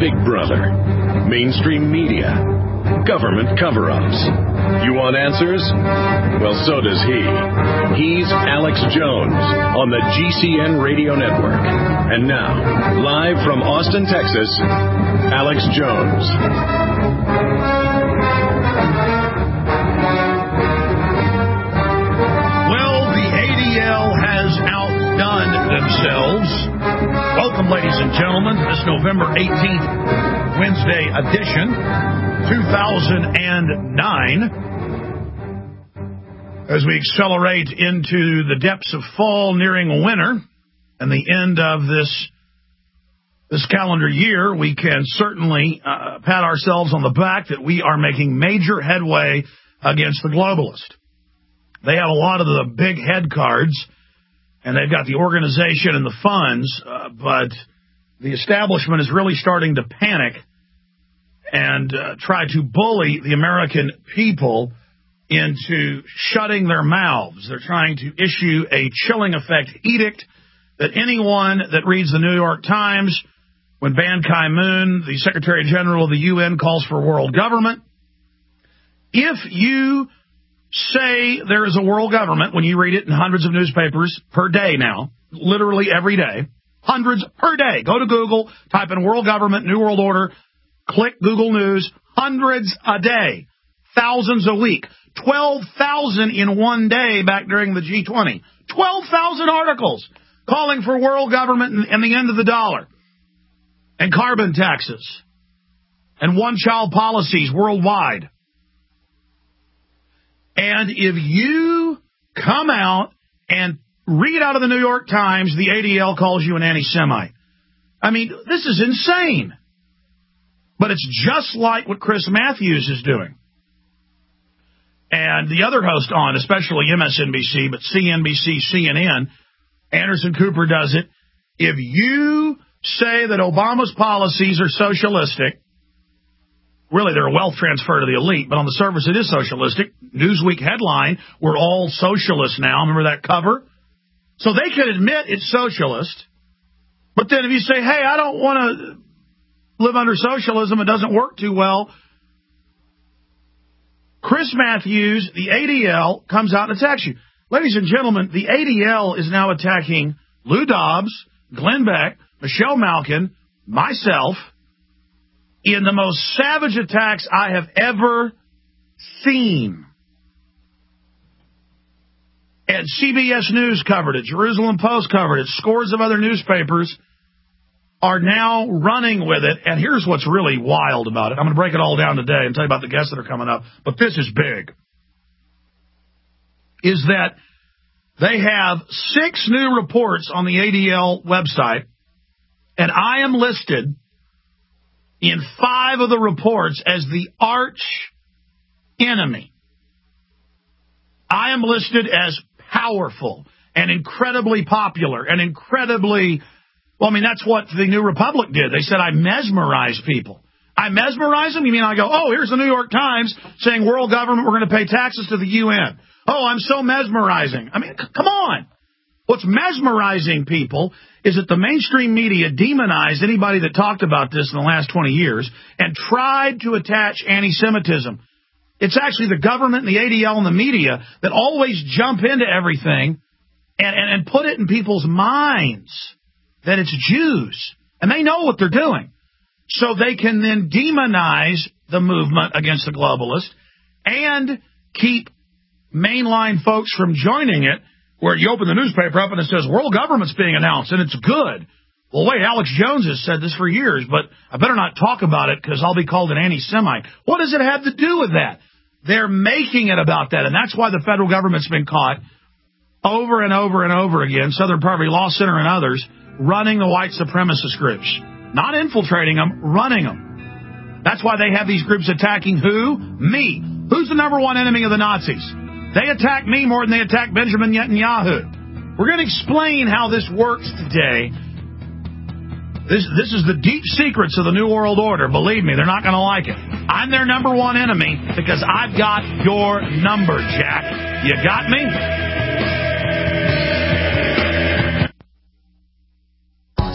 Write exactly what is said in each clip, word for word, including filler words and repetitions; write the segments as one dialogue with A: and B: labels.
A: Big Brother, mainstream media, government cover-ups. You want answers? Well, so does he. He's Alex Jones on the G C N Radio Network. And now, live from Austin, Texas, Alex Jones.
B: Well, the A D L has outdone themselves. Welcome, ladies and gentlemen, to this November eighteenth, Wednesday edition, two thousand nine. As we accelerate into the depths of fall, nearing winter, and the end of this this calendar year, we can certainly uh, pat ourselves on the back that we are making major headway against the globalist. They have a lot of the big head cards, and they've got the organization and the funds, uh, but the establishment is really starting to panic and uh, try to bully the American people into shutting their mouths. They're trying to issue a chilling effect edict that anyone that reads the New York Times, when Ban Ki-moon, the Secretary General of the U N, calls for world government, if you say there is a world government, when you read it in hundreds of newspapers per day now, literally every day, hundreds per day, go to Google, type in world government, New World Order, click Google News, hundreds a day, thousands a week, twelve thousand in one day back during the G twenty, twelve thousand articles calling for world government and, and the end of the dollar, and carbon taxes, and one-child policies worldwide. And if you come out and read out of the New York Times, the A D L calls you an anti-Semite. I mean, this is insane. But it's just like what Chris Matthews is doing. And the other host on, especially M S N B C, but C N B C, C N N, Anderson Cooper does it. If you say that Obama's policies are socialistic, really, they're a wealth transfer to the elite, but on the surface it is socialistic. Newsweek headline, we're all socialists now. Remember that cover? So they can admit it's socialist. But then if you say, hey, I don't want to live under socialism, it doesn't work too well, Chris Matthews, the A D L, comes out and attacks you. Ladies and gentlemen, the A D L is now attacking Lou Dobbs, Glenn Beck, Michelle Malkin, myself, in the most savage attacks I have ever seen. And C B S News covered it. Jerusalem Post covered it. Scores of other newspapers are now running with it. And here's what's really wild about it. I'm going to break it all down today and tell you about the guests that are coming up. But this is big. Is that they have six new reports on the A D L website. And I am listed in five of the reports as the arch enemy. I am listed as powerful and incredibly popular and incredibly, well, I mean, that's what the New Republic did. They said I mesmerize people. I mesmerize them? You mean I go, oh, here's the New York Times saying world government, we're going to pay taxes to the U N. Oh, I'm so mesmerizing. I mean, c- come on. What's mesmerizing people is that the mainstream media demonized anybody that talked about this in the last twenty years and tried to attach anti-Semitism. It's actually the government and the A D L and the media that always jump into everything and, and, and put it in people's minds that it's Jews. And they know what they're doing. So they can then demonize the movement against the globalists and keep mainline folks from joining it, where you open the newspaper up and it says world government's being announced and it's good. Well, wait, Alex Jones has said this for years, but I better not talk about it because I'll be called an anti-Semite. What does it have to do with that? They're making it about that, and that's why the federal government's been caught over and over and over again, Southern Poverty Law Center and others, running the white supremacist groups. Not infiltrating them, running them. That's why they have these groups attacking who? Me. Who's the number one enemy of the Nazis? They attack me more than they attack Benjamin Netanyahu. We're going to explain how this works today. This this is the deep secrets of the New World Order. Believe me, they're not going to like it. I'm their number one enemy because I've got your number, Jack. You got me?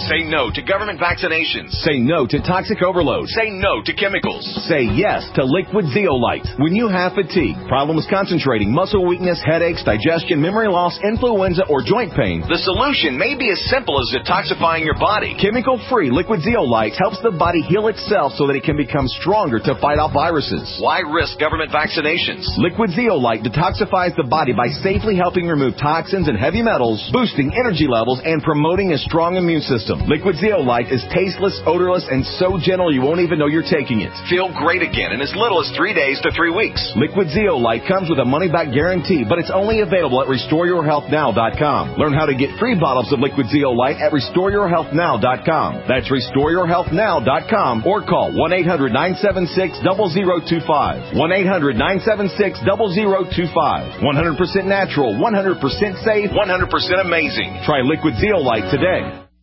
A: Say no to government vaccinations.
C: Say no to toxic overload.
A: Say no to chemicals.
C: Say yes to Liquid Zeolite. When you have fatigue, problems concentrating, muscle weakness, headaches, digestion, memory loss, influenza, or joint pain,
A: the solution may be as simple as detoxifying your body.
C: Chemical-free Liquid Zeolite helps the body heal itself so that it can become stronger to fight off viruses.
A: Why risk government vaccinations?
C: Liquid Zeolite detoxifies the body by safely helping remove toxins and heavy metals, boosting energy levels, and promoting a strong immune system. Liquid Zeolite is tasteless, odorless, and so gentle you won't even know you're taking it.
A: Feel great again in as little as three days to three weeks.
C: Liquid Zeolite comes with a money-back guarantee, but it's only available at restore your health now dot com. Learn how to get free bottles of Liquid Zeolite at restore your health now dot com. That's restore your health now dot com or call one eight hundred nine seven six zero zero two five. one eight hundred nine seven six zero zero two five. one hundred percent natural, one hundred percent safe,
A: one hundred percent amazing.
C: Try Liquid Zeolite today.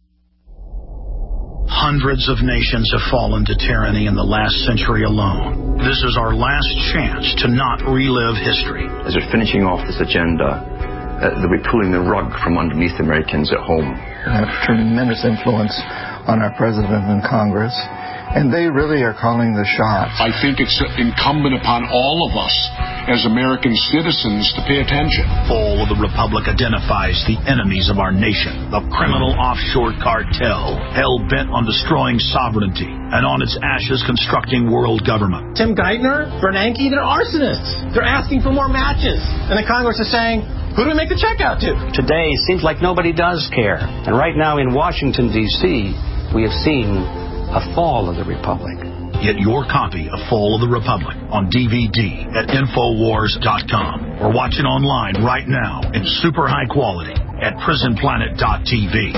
B: Hundreds of nations have fallen to tyranny in the last century alone. This is our last chance to not relive history.
D: As they're finishing off this agenda, uh, they'll be pulling the rug from underneath Americans at home.
E: They have tremendous influence on our president and Congress, and they really are calling the shots.
F: I think it's incumbent upon all of us as American citizens to pay attention.
B: Fall of the Republic identifies the enemies of our nation, the criminal offshore cartel, hell-bent on destroying sovereignty, and on its ashes constructing world government.
G: Tim Geithner, Bernanke, they're arsonists. They're asking for more matches. And the Congress is saying, who do we make the check out to?
H: Today, it seems like nobody does care. And right now in Washington, D C, we have seen a fall of the Republic.
B: Get your copy of Fall of the Republic on D V D at Infowars dot com or watch it online right now in super high quality at Prison Planet dot T V.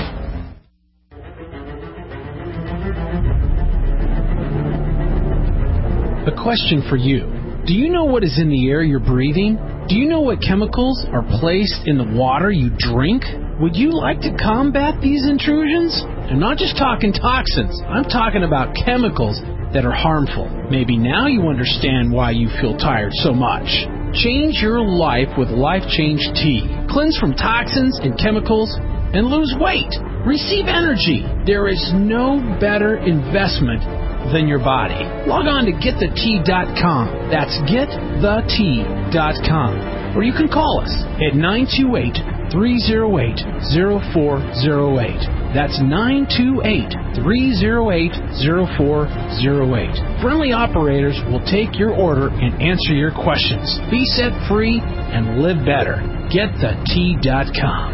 I: A question for you. Do you know what is in the air you're breathing? Do you know what chemicals are placed in the water you drink? Would you like to combat these intrusions? I'm not just talking toxins. I'm talking about chemicals that are harmful. Maybe now you understand why you feel tired so much. Change your life with Life Change Tea. Cleanse from toxins and chemicals and lose weight. Receive energy. There is no better investment than your body. Log on to get the tea dot com. That's get the tea dot com. Or you can call us at nine two eight, three oh eight, oh four oh eight. That's nine two eight, three oh eight, oh four oh eight. Friendly operators will take your order and answer your questions. Be set free and live better. get the tea dot com.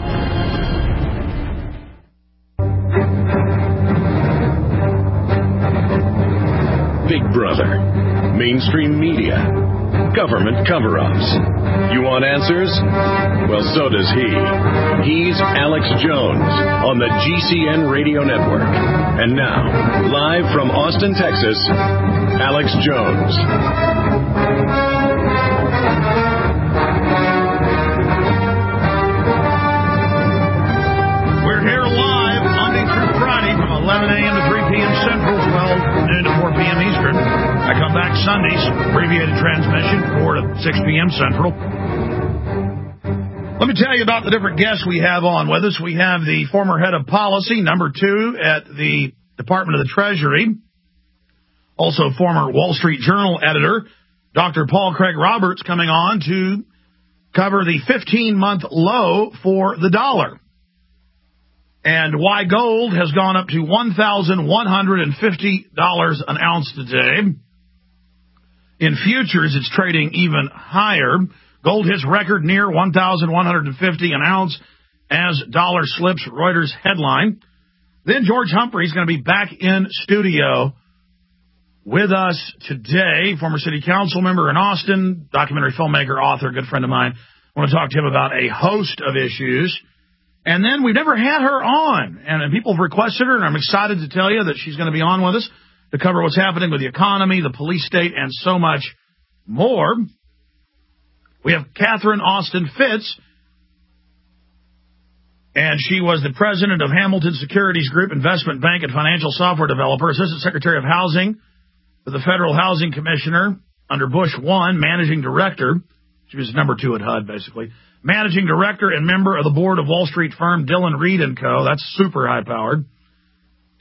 A: Big Brother, mainstream media, government cover-ups. You want answers? Well, so does he. He's Alex Jones on the G C N Radio Network. And now, live from Austin, Texas, Alex Jones.
B: We're here live Monday through Friday from eleven a.m. to three p.m. Central, twelve noon to four p.m. Eastern. I come back Sundays, abbreviated transmission, four to six p.m. Central. Let me tell you about the different guests we have on with us. We have the former head of policy, number two at the Department of the Treasury, also former Wall Street Journal editor, Doctor Paul Craig Roberts, coming on to cover the fifteen-month low for the dollar and why gold has gone up to one thousand one hundred fifty dollars an ounce today. In futures, it's trading even higher. Gold hits record near one thousand one hundred fifty dollars an ounce as dollar slips, Reuters headline. Then George Humphrey is going to be back in studio with us today, former city council member in Austin, documentary filmmaker, author, good friend of mine. I want to talk to him about a host of issues. And then we've never had her on, and people have requested her, and I'm excited to tell you that she's going to be on with us to cover what's happening with the economy, the police state, and so much more. We have Catherine Austin Fitts, and she was the president of Hamilton Securities Group, investment bank and financial software developer, assistant secretary of housing for the Federal Housing Commissioner under Bush one, managing director. She was number two at H U D, basically. Managing director and member of the board of Wall Street firm Dillon Read and Co. That's super high-powered.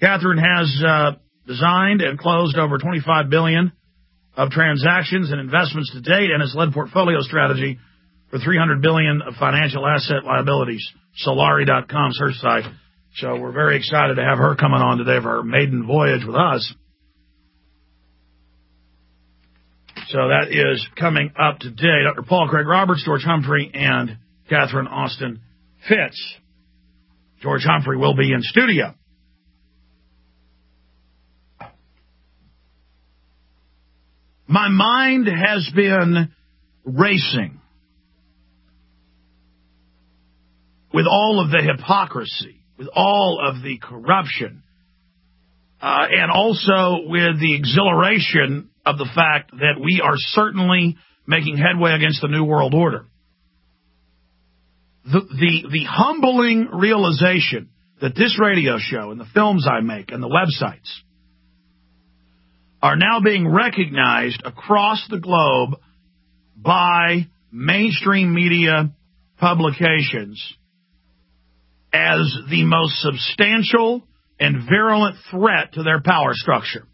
B: Catherine has uh, designed and closed over twenty-five billion dollars of transactions and investments to date and has led portfolio strategy for three hundred billion dollars of financial asset liabilities. Solari dot com is her site. So we're very excited to have her coming on today for her maiden voyage with us. So that is coming up today. Doctor Paul Craig Roberts, George Humphrey, and Catherine Austin Fitts. George Humphrey will be in studio. My mind has been racing with all of the hypocrisy, with all of the corruption, uh, and also with the exhilaration of the fact that we are certainly making headway against the New World Order. The, the, the humbling realization that this radio show and the films I make and the websites are now being recognized across the globe by mainstream media publications as the most substantial and virulent threat to their power structure.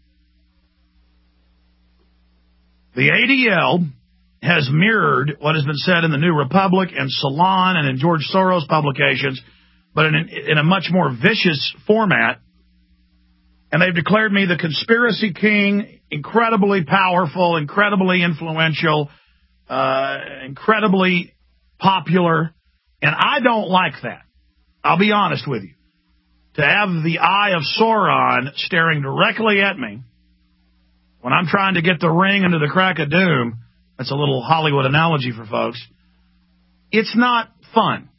B: The A D L has mirrored what has been said in the New Republic and Salon and in George Soros publications, but in, in a much more vicious format. And they've declared me the conspiracy king, incredibly powerful, incredibly influential, uh, incredibly popular. And I don't like that. I'll be honest with you. To have the eye of Sauron staring directly at me when I'm trying to get the ring into the crack of doom, that's a little Hollywood analogy for folks, it's not fun.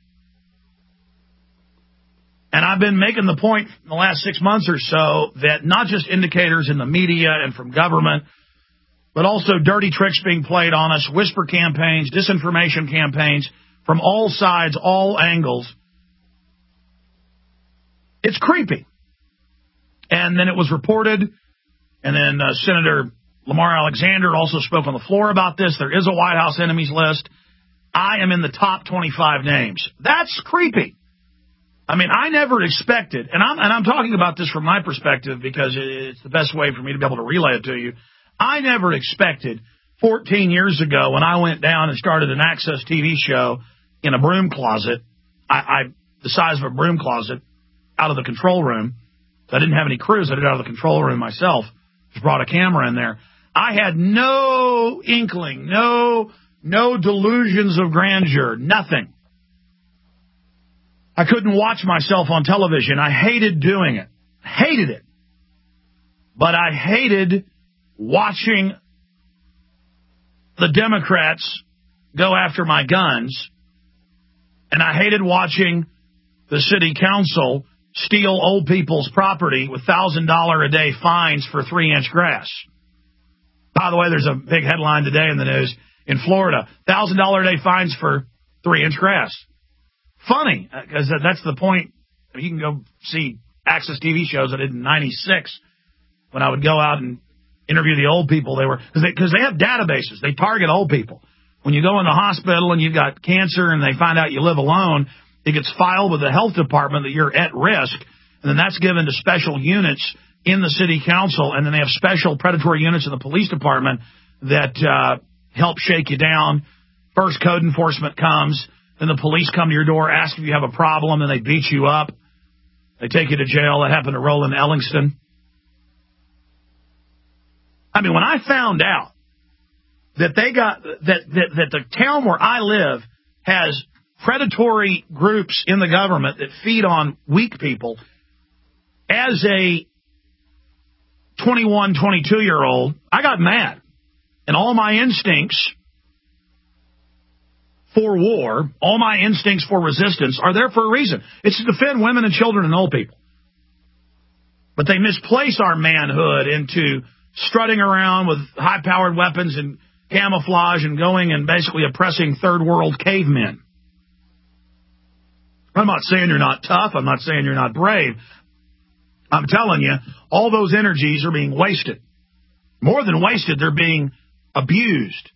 B: And I've been making the point in the last six months or so that not just indicators in the media and from government, but also dirty tricks being played on us, whisper campaigns, disinformation campaigns from all sides, all angles. It's creepy. And then it was reported, and then uh, Senator Lamar Alexander also spoke on the floor about this. There is a White House enemies list. I am in the top twenty-five names. That's creepy. I mean, I never expected, and I'm, and I'm talking about this from my perspective because it's the best way for me to be able to relay it to you. I never expected fourteen years ago when I went down and started an Access T V show in a broom closet, I, I the size of a broom closet, out of the control room. So I didn't have any crews. I did it out of the control room myself. Just brought a camera in there. I had no inkling, no, no delusions of grandeur, nothing. I couldn't watch myself on television. I hated doing it. Hated it. But I hated watching the Democrats go after my guns. And I hated watching the city council steal old people's property with one thousand dollars a day fines for three-inch grass. By the way, there's a big headline today in the news in Florida. one thousand dollars a day fines for three-inch grass. Funny, because that's the point. You can go see Access T V shows I did in ninety-six when I would go out and interview the old people. They were because they, cause they have databases. They target old people. When you go in the hospital and you've got cancer and they find out you live alone, it gets filed with the health department that you're at risk, and then that's given to special units in the city council, and then they have special predatory units in the police department that uh, help shake you down. First, code enforcement comes. Then the police come to your door, ask if you have a problem, and they beat you up. They take you to jail. That happened to Roland Ellingston. I mean, when I found out that they got that that, that the town where I live has predatory groups in the government that feed on weak people, as a twenty-one, twenty-two-year-old, I got mad. And all my instincts for war, all my instincts for resistance are there for a reason. It's to defend women and children and old people. But they misplace our manhood into strutting around with high-powered weapons and camouflage and going and basically oppressing third-world cavemen. I'm not saying you're not tough. I'm not saying you're not brave. I'm telling you, all those energies are being wasted. More than wasted, they're being abused.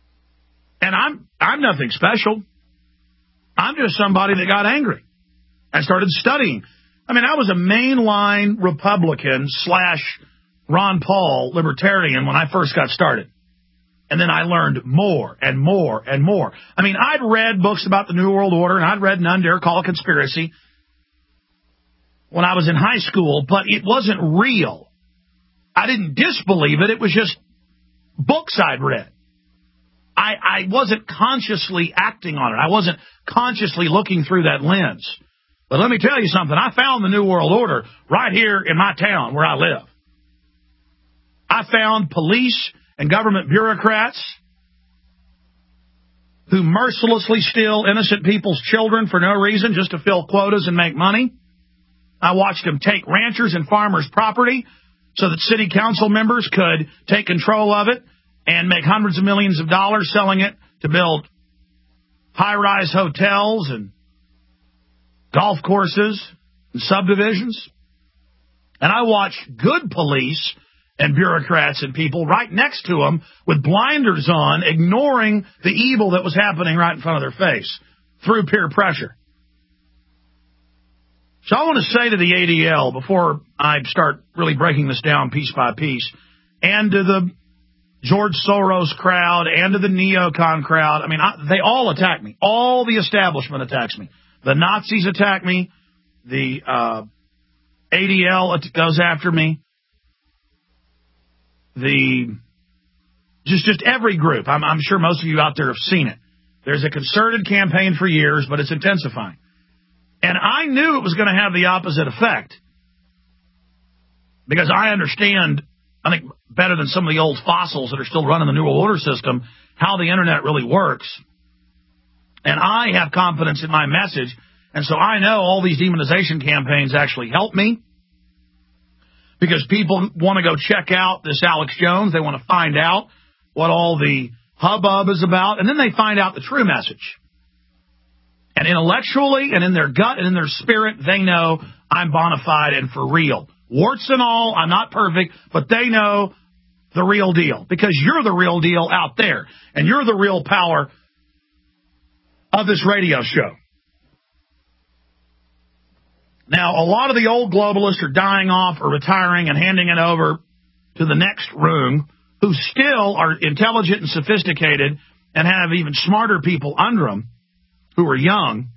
B: And I'm I'm nothing special. I'm just somebody that got angry. I started studying. I mean, I was a mainline Republican slash Ron Paul libertarian when I first got started. And then I learned more and more and more. I mean, I'd read books about the New World Order, and I'd read None Dare Call a Conspiracy when I was in high school, but it wasn't real. I didn't disbelieve it. It was just books I'd read. I, I wasn't consciously acting on it. I wasn't consciously looking through that lens. But let me tell you something. I found the New World Order right here in my town where I live. I found police and government bureaucrats who mercilessly steal innocent people's children for no reason, just to fill quotas and make money. I watched them take ranchers and farmers' property so that city council members could take control of it and make hundreds of millions of dollars selling it to build high-rise hotels and golf courses and subdivisions. And I watched good police and bureaucrats and people right next to them with blinders on, ignoring the evil that was happening right in front of their face through peer pressure. So I want to say to the A D L, before I start really breaking this down piece by piece, and to the George Soros crowd and to the neocon crowd, I mean, I, they all attack me. All the establishment attacks me. The Nazis attack me. The uh, A D L goes after me. The just just every group. I'm, I'm sure most of you out there have seen it. There's a concerted campaign for years, but it's intensifying. And I knew it was going to have the opposite effect because I understand, I think, better than some of the old fossils that are still running the New World Order system, how the Internet really works. And I have confidence in my message, and so I know all these demonization campaigns actually help me because people want to go check out this Alex Jones. They want to find out what all the hubbub is about, and then they find out the true message. And intellectually and in their gut and in their spirit, they know I'm bona fide and for real. Warts and all, I'm not perfect, but they know the real deal because you're the real deal out there, and you're the real power of this radio show. Now, a lot of the old globalists are dying off or retiring and handing it over to the next rung who still are intelligent and sophisticated and have even smarter people under them who are young.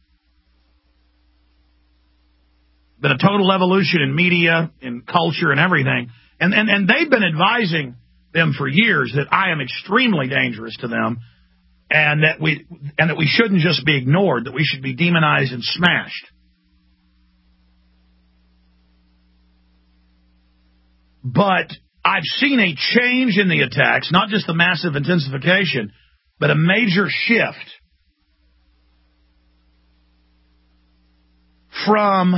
B: Been a total evolution in media, in culture, and everything. And, and, and they've been advising them for years that I am extremely dangerous to them and that we and that we shouldn't just be ignored, that we should be demonized and smashed. But I've seen a change in the attacks, not just the massive intensification, but a major shift from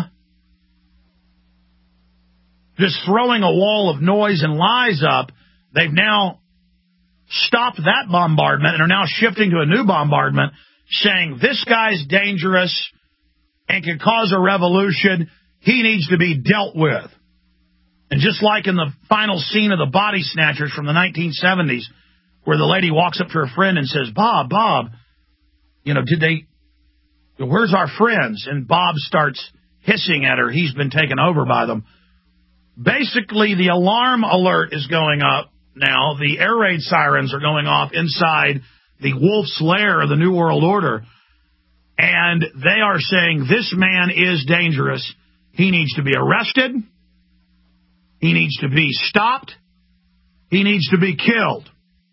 B: just throwing a wall of noise and lies up. They've now stopped that bombardment and are now shifting to a new bombardment saying this guy's dangerous and can cause a revolution. He needs to be dealt with. And just like in the final scene of The Body Snatchers from the nineteen seventies, where the lady walks up to her friend and says, Bob, Bob, you know, did they, where's our friends? And Bob starts hissing at her. He's been taken over by them. Basically, the alarm alert is going up now. The air raid sirens are going off inside the wolf's lair of the New World Order. And they are saying this man is dangerous. He needs to be arrested. He needs to be stopped. He needs to be killed.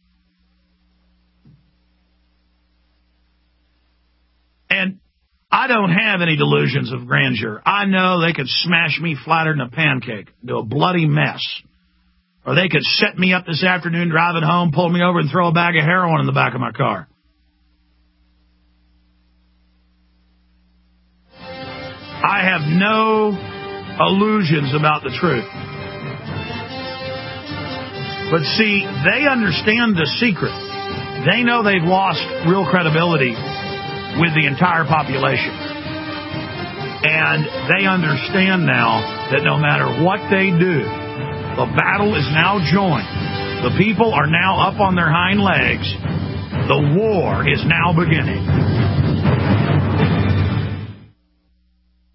B: And I don't have any delusions of grandeur. I know they could smash me flatter than a pancake, do a bloody mess. Or they could set me up this afternoon driving home, pull me over, and throw a bag of heroin in the back of my car. I have no illusions about the truth. But see, they understand the secret. They know they've lost real credibility with the entire population. And they understand now that no matter what they do, the battle is now joined. The people are now up on their hind legs. The war is now beginning.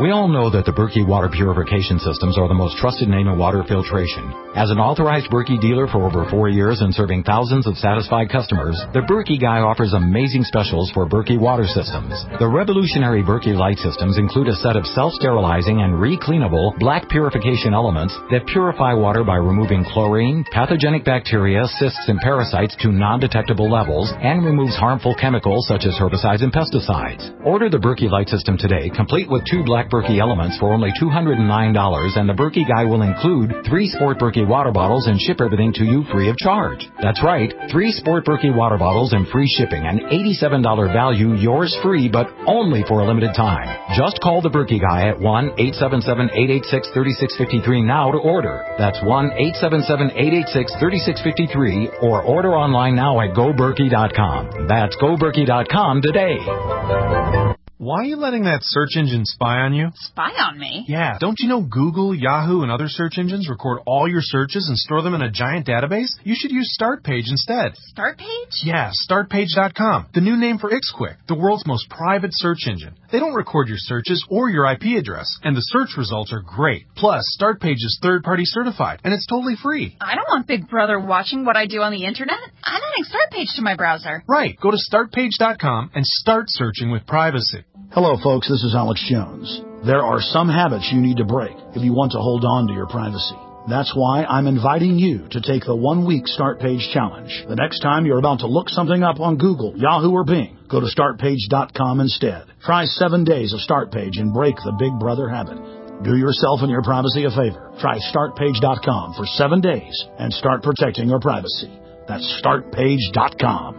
J: We all know that the Berkey water purification systems are the most trusted name in water filtration. As an authorized Berkey dealer for over four years and serving thousands of satisfied customers, the Berkey Guy offers amazing specials for Berkey water systems. The revolutionary Berkey Light systems include a set of self-sterilizing and re-cleanable black purification elements that purify water by removing chlorine, pathogenic bacteria, cysts, and parasites to non-detectable levels and removes harmful chemicals such as herbicides and pesticides. Order the Berkey Light system today, complete with two black Berkey elements for only two hundred nine dollars, and the Berkey Guy will include three Sport Berkey water bottles and ship everything to you free of charge. That's right, three Sport Berkey water bottles and free shipping, an eighty-seven dollars value, yours free, but only for a limited time. Just call the Berkey Guy at one eight seven seven, eight eight six, three six five three now to order. That's one eight seven seven, eight eight six, three six five three, or order online now at go berkey dot com. That's go berkey dot com today.
K: Why are you letting that search engine spy on you?
L: Spy on me?
K: Yeah. Don't you know Google, Yahoo, and other search engines record all your searches and store them in a giant database? You should use StartPage instead.
L: StartPage?
K: Yeah, start page dot com. The new name for IxQuick, the world's most private search engine. They don't record your searches or your I P address, and the search results are great. Plus, StartPage is third-party certified, and it's totally free.
L: I don't want Big Brother watching what I do on the internet. I'm adding StartPage to my browser.
K: Right. Go to start page dot com and start searching with privacy.
B: Hello, folks. This is Alex Jones. There are some habits you need to break if you want to hold on to your privacy. That's why I'm inviting you to take the one-week Start Page Challenge. The next time you're about to look something up on Google, Yahoo, or Bing, go to start page dot com instead. Try seven days of StartPage and break the Big Brother habit. Do yourself and your privacy a favor. Try start page dot com for seven days and start protecting your privacy. That's start page dot com.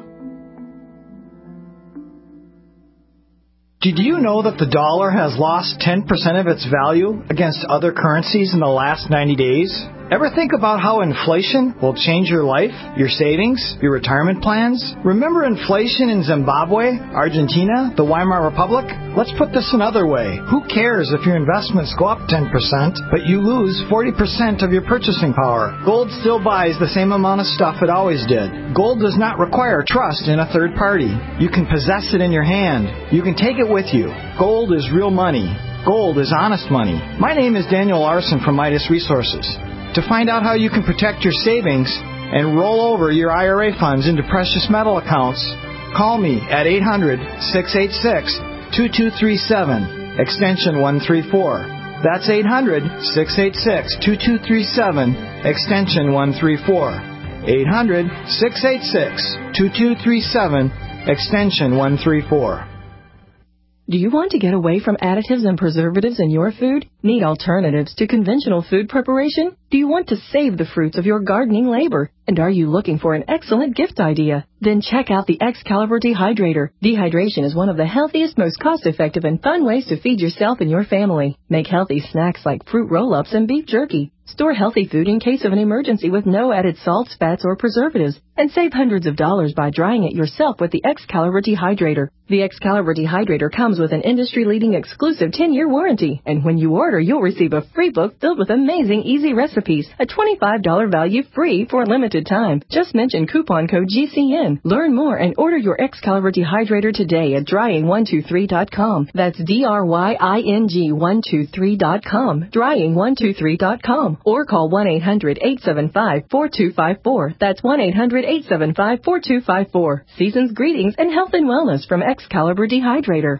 M: Did you know that the dollar has lost ten percent of its value against other currencies in the last ninety days? Ever think about how inflation will change your life, your savings, your retirement plans? Remember inflation in Zimbabwe, Argentina, the Weimar Republic? Let's put this another way. Who cares if your investments go up ten percent, but you lose forty percent of your purchasing power? Gold still buys the same amount of stuff it always did. Gold does not require trust in a third party. You can possess it in your hand. You can take it with you. Gold is real money. Gold is honest money. My name is Daniel Larson from Midas Resources. To find out how you can protect your savings and roll over your I R A funds into precious metal accounts, call me at eight hundred, six eight six, two two three seven, extension one three four. That's eight hundred, six eight six, two two three seven, extension one three four. eight hundred, six eight six, two two three seven, extension one three four.
N: Do you want to get away from additives and preservatives in your food? Need alternatives to conventional food preparation? Do you want to save the fruits of your gardening labor? And are you looking for an excellent gift idea? Then check out the Excalibur Dehydrator. Dehydration is one of the healthiest, most cost-effective, and fun ways to feed yourself and your family. Make healthy snacks like fruit roll-ups and beef jerky. Store healthy food in case of an emergency with no added salts, fats, or preservatives. And save hundreds of dollars by drying it yourself with the Excalibur Dehydrator. The Excalibur Dehydrator comes with an industry-leading exclusive ten-year warranty. And when you order, you'll receive a free book filled with amazing, easy recipes. A twenty-five dollars value free for a limited time. Just mention coupon code G C N. Learn more and order your Excalibur Dehydrator today at drying one two three dot com. That's D R Y I N G one two three dot com. drying one two three dot com. Or call one eight hundred, eight seven five, four two five four. That's one eight hundred, eight seven five, four two five four. Season's greetings and health and wellness from Excalibur Dehydrator.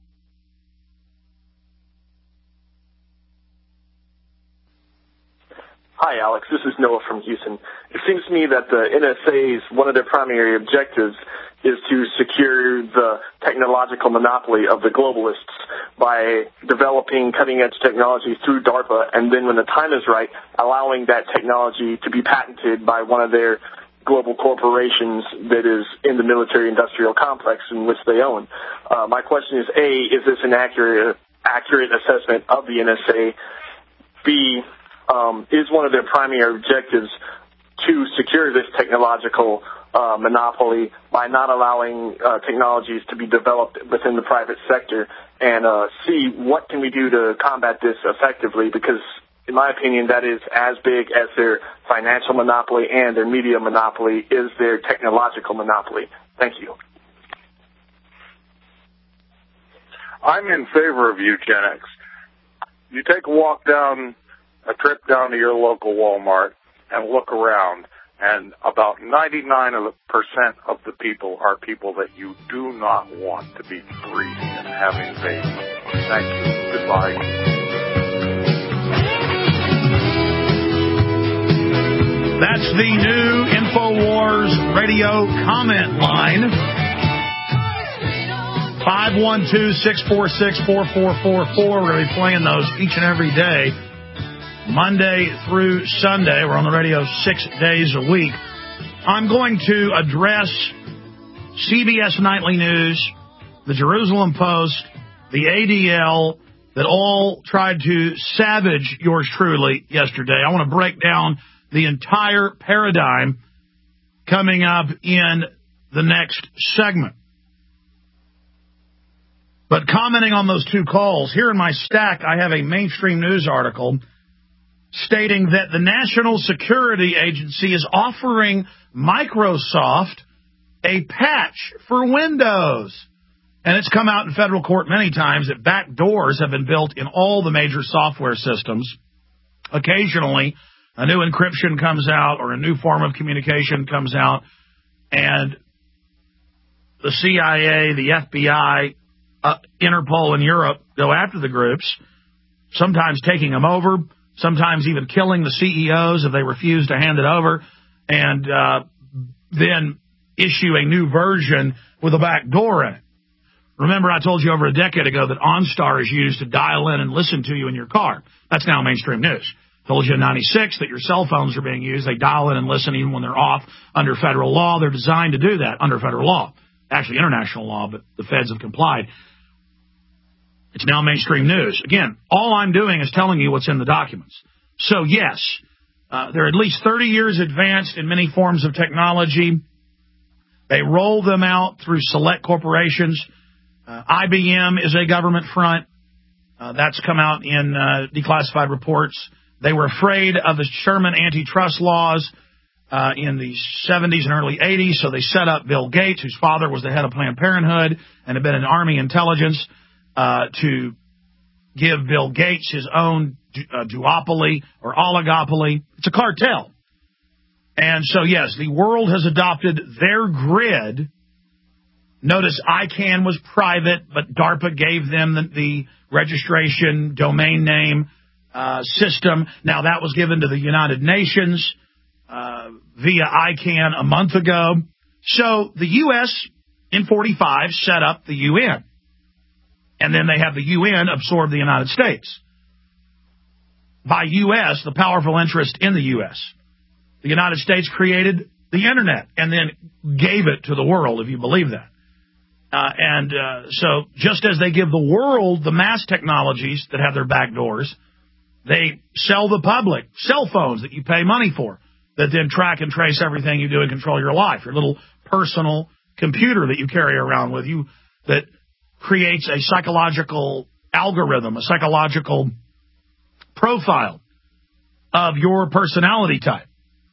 O: Hi, Alex. This is Noah from Houston. It seems to me that the N S A's, one of their primary objectives is to secure the technological monopoly of the globalists by developing cutting-edge technology through DARPA, and then when the time is right, allowing that technology to be patented by one of their global corporations that is in the military-industrial complex in which they own. Uh, my question is, A, is this an accurate, accurate assessment of the N S A? B, um, is one of their primary objectives to secure this technological uh, monopoly by not allowing uh, technologies to be developed within the private sector? And uh, C, what can we do to combat this effectively? Because in my opinion, that is as big as their financial monopoly and their media monopoly is their technological monopoly. Thank you.
P: I'm in favor of eugenics. you take a walk down, a trip down to your local Walmart and look around, and about ninety-nine percent of the people are people that you do not want to be breeding and having babies. Thank you. Goodbye.
B: That's the new InfoWars radio comment line. five one two, six four six, four four four four. We're going to be playing those each and every day, Monday through Sunday. We're on the radio six days a week. I'm going to address C B S Nightly News, the Jerusalem Post, the A D L, that all tried to savage yours truly yesterday. I want to break down the entire paradigm coming up in the next segment. But commenting on those two calls, here in my stack, I have a mainstream news article stating that the National Security Agency is offering Microsoft a patch for Windows. And it's come out in federal court many times that back doors have been built in all the major software systems. Occasionally, a new encryption comes out or a new form of communication comes out, and the C I A, the F B I, uh, Interpol in Europe go after the groups, sometimes taking them over, sometimes even killing the C E Os if they refuse to hand it over, and uh, then issue a new version with a back door in it. Remember, I told you over a decade ago that OnStar is used to dial in and listen to you in your car. That's now mainstream news. Told you in ninety-six that your cell phones are being used. They dial in and listen even when they're off under federal law. They're designed to do that under federal law. Actually, international law, but the feds have complied. It's now mainstream news. Again, all I'm doing is telling you what's in the documents. So, yes, uh, they're at least thirty years advanced in many forms of technology. They roll them out through select corporations. Uh, I B M is a government front. Uh, that's come out in uh, declassified reports. They were afraid of the Sherman antitrust laws uh, in the seventies and early eighties, so they set up Bill Gates, whose father was the head of Planned Parenthood and had been in Army intelligence, uh, to give Bill Gates his own du- uh, duopoly or oligopoly. It's a cartel. And so, yes, the world has adopted their grid. Notice ICANN was private, but DARPA gave them the, the registration domain name uh, system. Now, that was given to the United Nations uh, via ICANN a month ago. So the U S in forty-five set up the U N. And then they have the U N absorb the United States. By U S, the powerful interest in the U S. The United States created the Internet and then gave it to the world, if you believe that. Uh, and uh, so just as they give the world the mass technologies that have their back doors, they sell the public cell phones that you pay money for that then track and trace everything you do and control your life, your little personal computer that you carry around with you that creates a psychological algorithm, a psychological profile of your personality type.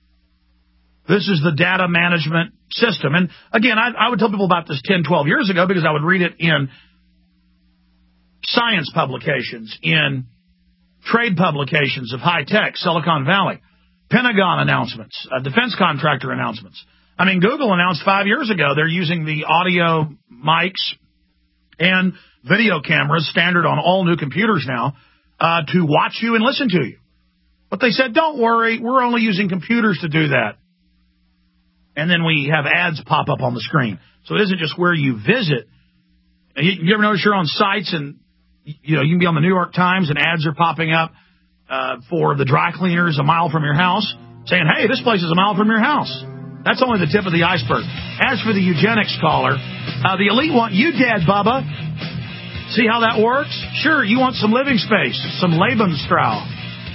B: This is the data management system. And again, I, I would tell people about this ten, twelve years ago because I would read it in science publications, in trade publications of high tech, Silicon Valley, Pentagon announcements, uh, defense contractor announcements. I mean, Google announced five years ago they're using the audio mics and video cameras, standard on all new computers now, uh, to watch you and listen to you. But they said, don't worry, we're only using computers to do that. And then we have ads pop up on the screen. So it isn't just where you visit. You, you ever notice you're on sites and, you know, you can be on the New York Times and ads are popping up uh, for the dry cleaners a mile from your house saying, hey, this place is a mile from your house. That's only the tip of the iceberg. As for the eugenics caller, uh, the elite want you dead, Bubba. See how that works? Sure, you want some living space, some Lebensraum.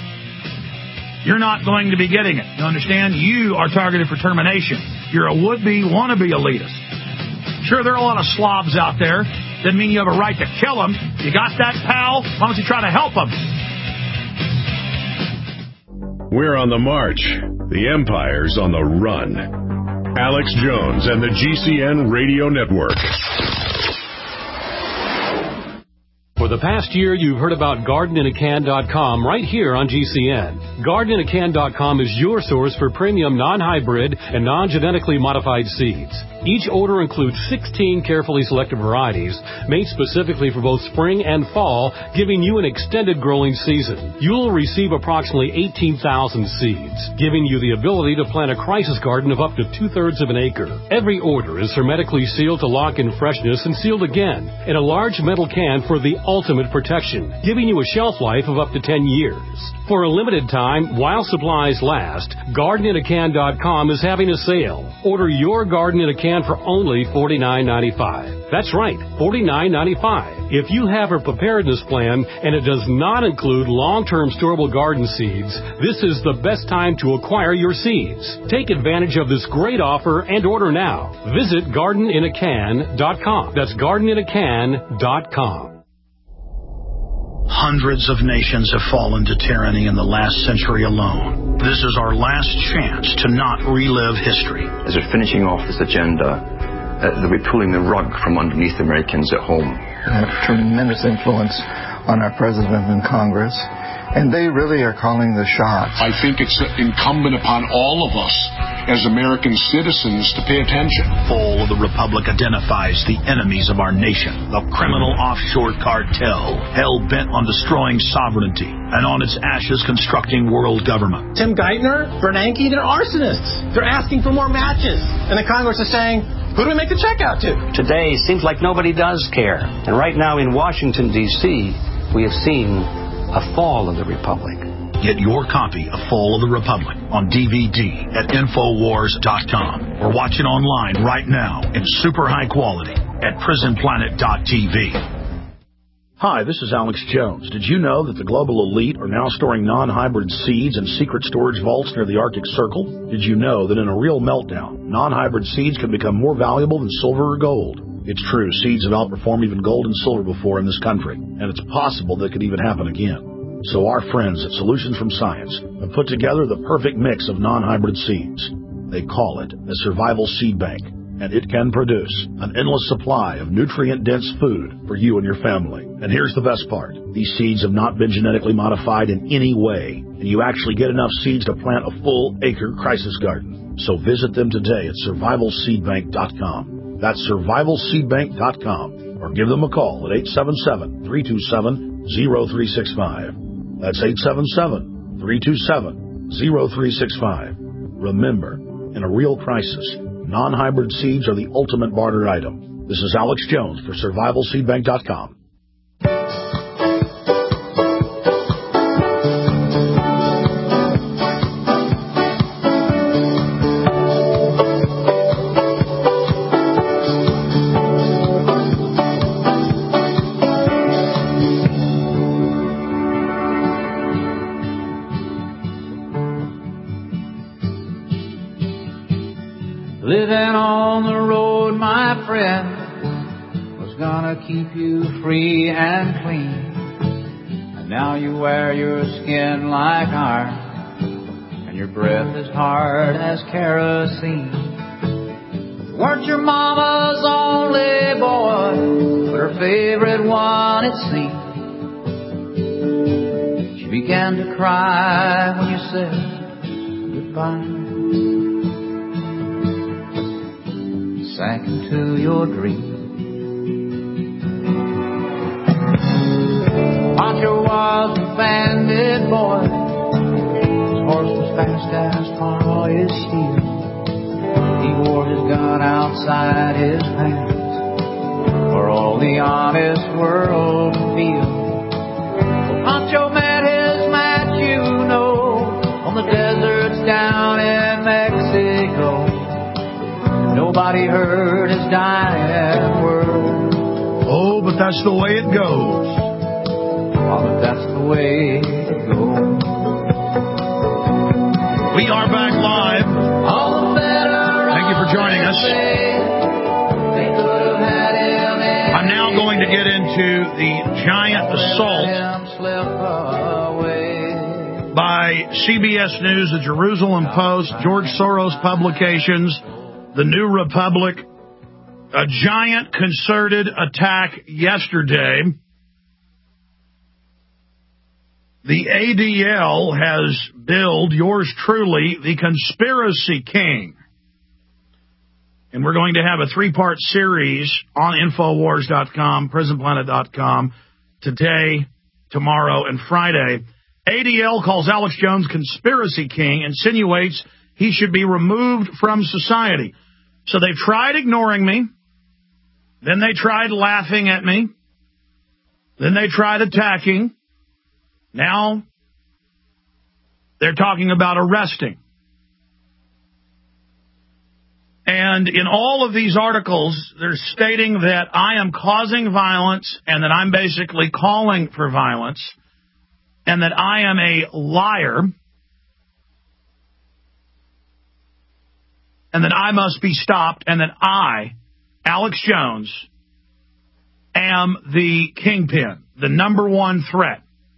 B: You're not going to be getting it. You understand? You are targeted for termination. You're a would-be, wannabe elitist. Sure, there are a lot of slobs out there. Doesn't mean you have a right to kill them. You got that, pal? Why don't you try to help them?
A: We're on the march. The empire's on the run. Alex Jones and the G C N Radio Network.
Q: For the past year, you've heard about garden in a can dot com right here on G C N. garden in a can dot com is your source for premium non-hybrid and non-genetically modified seeds. Each order includes sixteen carefully selected varieties made specifically for both spring and fall, giving you an extended growing season. You'll receive approximately eighteen thousand seeds, giving you the ability to plant a crisis garden of up to two-thirds of an acre. Every order is hermetically sealed to lock in freshness and sealed again in a large metal can for the ultimate protection, giving you a shelf life of up to ten years. For a limited time, while supplies last, garden in a can dot com is having a sale. Order your garden in a can for only forty-nine ninety-five. That's right, forty-nine ninety-five. If you have a preparedness plan and it does not include long-term storable garden seeds, this is the best time to acquire your seeds. Take advantage of this great offer and order now. Visit garden in a can dot com. That's garden in a can dot com.
B: Hundreds of nations have fallen to tyranny in the last century alone. This is our last chance to not relive history.
D: As they're finishing off this agenda, uh, they'll be pulling the rug from underneath Americans at home.
E: They have tremendous influence on our president and Congress, and they really are calling the shots.
F: I think it's incumbent upon all of us as American citizens to pay attention.
B: Fall of the Republic identifies the enemies of our nation, the criminal offshore cartel, hell-bent on destroying sovereignty, and on its ashes constructing world government.
G: Tim Geithner, Bernanke, they're arsonists. They're asking for more matches. And the Congress is saying, who do we make the check out to?
H: Today seems like nobody does care. And right now in Washington, D C, we have seen a fall of the Republic.
B: Get your copy of Fall of the Republic on D V D at Infowars dot com or watch it online right now in super high quality at Prison Planet dot T V. Hi, this is Alex Jones. Did you know that the global elite are now storing non-hybrid seeds in secret storage vaults near the Arctic Circle? Did you know that in a real meltdown, non-hybrid seeds can become more valuable than silver or gold? It's true, seeds have outperformed even gold and silver before in this country, and it's possible that could even happen again. So our friends at Solutions from Science have put together the perfect mix of non-hybrid seeds. They call it a survival seed bank, and it can produce an endless supply of nutrient-dense food for you and your family. And here's the best part. These seeds have not been genetically modified in any way, and you actually get enough seeds to plant a full acre crisis garden. So visit them today at survival seed bank dot com. That's survival seed bank dot com, or give them a call at eight seven seven, three two seven, zero three six five. That's eight seven seven, three two seven, zero three six five. Remember, in a real crisis, non-hybrid seeds are the ultimate barter item. This is Alex Jones for survival seed bank dot com.
R: Living on the road, my friend, was gonna keep you free and clean. And now you wear your skin like iron, and your breath is hard as kerosene. You weren't your mama's only boy, but her favorite one, it seemed. She began to cry when you said goodbye. Sank into your dream. Pancho was a bandit boy. His horse was fast as polished steel. He wore his gun outside his pants for all the honest world to feel. Well, Pancho met his match, you know, on the deserts down in Mexico. Nobody heard his dying word.
B: Oh, but that's the way it goes.
R: Oh, but that's the way it goes.
B: We are back live.
R: All the better.
B: Thank you for joining us. I'm now going to get into the giant assault by C B S News, the Jerusalem Post, George Soros Publications, The New Republic, a giant concerted attack yesterday The A D L has billed yours truly the Conspiracy King. And we're going to have a three-part series on Infowars dot com, Prison Planet dot com, today, tomorrow, and Friday. A D L calls Alex Jones Conspiracy King, insinuates he should be removed from society. So they've tried ignoring me. Then they tried laughing at me. Then they tried attacking. Now they're talking about arresting. And in all of these articles, they're stating that I am causing violence and that I'm basically calling for violence and that I am a liar and that I must be stopped and that I, Alex Jones, am the kingpin, the number one threat.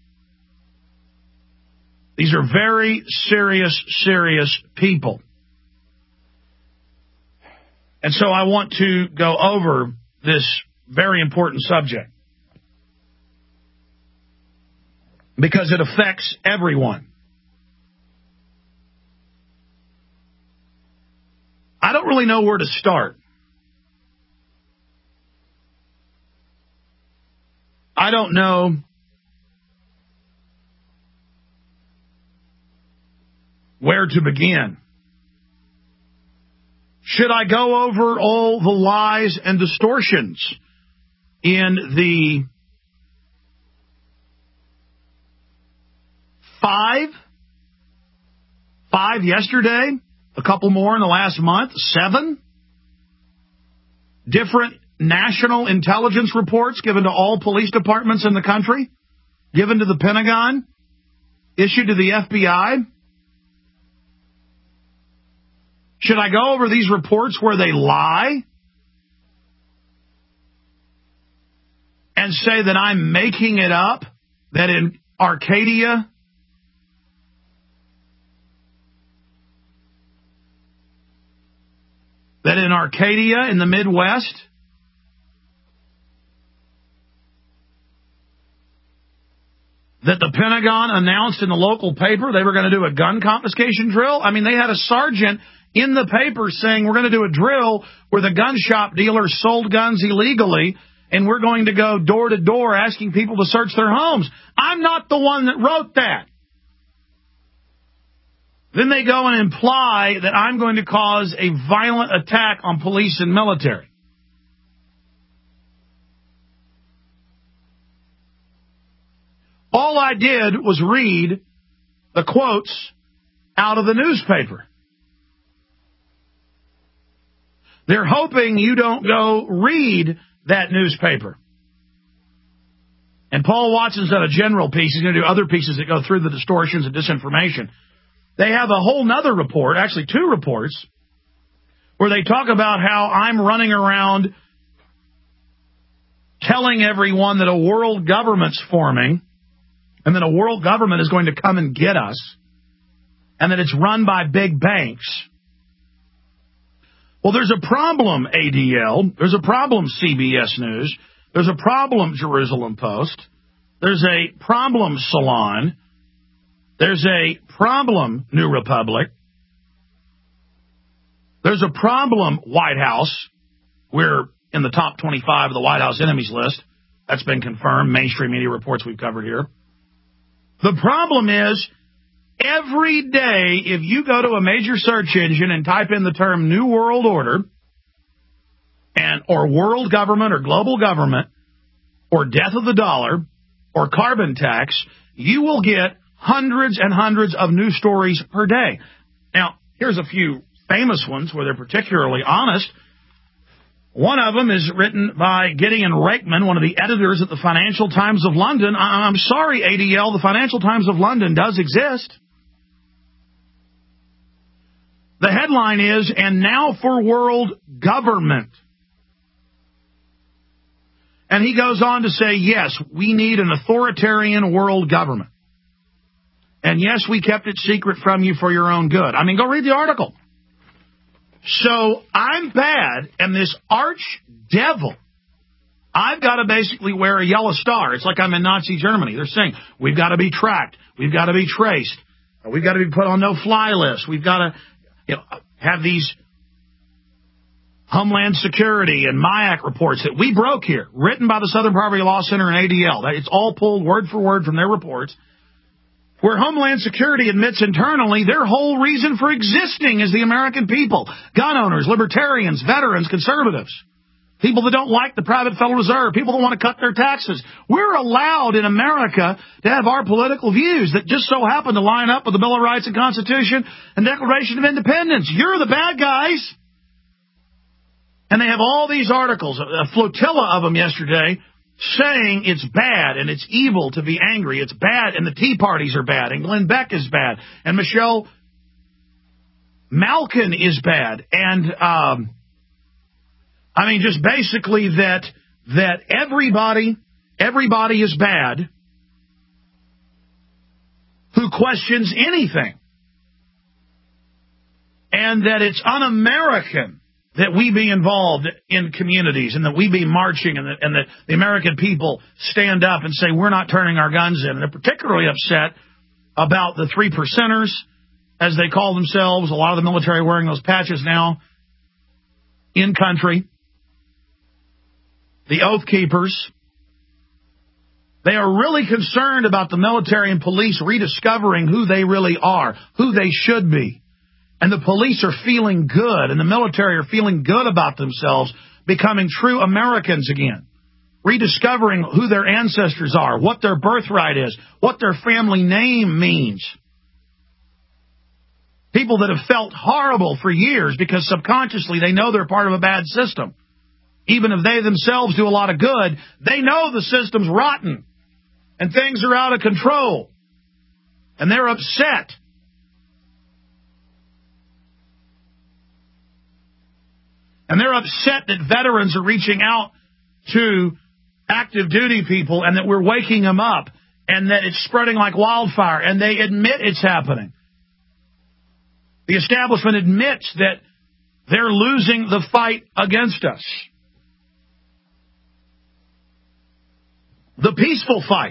B: These are very serious, serious people. And so I want to go over this very important subject because it affects everyone. I don't really know where to start. I don't know where to begin. Should I go over all the lies and distortions in the five, five yesterday, a couple more in the last month, seven different national intelligence reports given to all police departments in the country, given to the Pentagon, issued to the F B I? Should I go over these reports where they lie and say that I'm making it up, that in Arcadia that in Arcadia in the Midwest that the Pentagon announced in the local paper they were going to do a gun confiscation drill? I mean, they had a sergeant in the paper saying we're going to do a drill where the gun shop dealers sold guns illegally and we're going to go door to door asking people to search their homes. I'm not the one that wrote that. Then they go and imply that I'm going to cause a violent attack on police and military. All I did was read the quotes out of the newspaper. They're hoping you don't go read that newspaper. And Paul Watson's done a general piece. He's going to do other pieces that go through the distortions and disinformation. They have a whole nother report, actually two reports, where they talk about how I'm running around telling everyone that a world government's forming and that a world government is going to come and get us and that it's run by big banks. Well, there's a problem, A D L. There's a problem, C B S News. There's a problem, Jerusalem Post. There's a problem, Salon. There's a problem, New Republic. There's a problem, White House. We're in the top twenty-five of the White House enemies list. That's been confirmed. Mainstream media reports we've covered here. The problem is, every day, if you go to a major search engine and type in the term New World Order, and or world government or global government, or death of the dollar, or carbon tax, you will get hundreds and hundreds of news stories per day. Now, here's a few famous ones where they're particularly honest. One of them is written by Gideon Rakeman, one of the editors at the Financial Times of London. I'm sorry, A D L, the Financial Times of London does exist. The headline is, "And now for world government." And he goes on to say, yes, we need an authoritarian world government. And yes, we kept it secret from you for your own good. I mean, go read the article. So I'm bad, and this arch devil I've got to basically wear a yellow star. It's like I'm in Nazi Germany. They're saying, we've got to be tracked. We've got to be traced. We've got to be put on no-fly lists. We've got to you know, have these Homeland Security and M I A C reports that we broke here, written by the Southern Poverty Law Center and A D L. It's all pulled word for word from their reports, where Homeland Security admits internally their whole reason for existing is the American people, gun owners, libertarians, veterans, conservatives, people that don't like the private Federal Reserve, people that want to cut their taxes. We're allowed in America to have our political views that just so happen to line up with the Bill of Rights and Constitution and Declaration of Independence. You're the bad guys. And they have all these articles, a flotilla of them yesterday, saying it's bad and it's evil to be angry. It's bad and the Tea Parties are bad and Glenn Beck is bad and Michelle Malkin is bad. And, um, I mean, just basically that, that everybody, everybody is bad who questions anything. And that it's un-American that we be involved in communities and that we be marching and that, and that the American people stand up and say we're not turning our guns in. And they're particularly upset about the three percenters, as they call themselves, a lot of the military wearing those patches now, in country, the Oath Keepers. They are really concerned about the military and police rediscovering who they really are, who they should be. And the police are feeling good, and the military are feeling good about themselves, becoming true Americans again, rediscovering who their ancestors are, what their birthright is, what their family name means. People that have felt horrible for years because subconsciously they know they're part of a bad system. Even if they themselves do a lot of good, they know the system's rotten and things are out of control, and they're upset. And they're upset that veterans are reaching out to active duty people and that we're waking them up and that it's spreading like wildfire, and they admit it's happening. The establishment admits that they're losing the fight against us. The peaceful fight.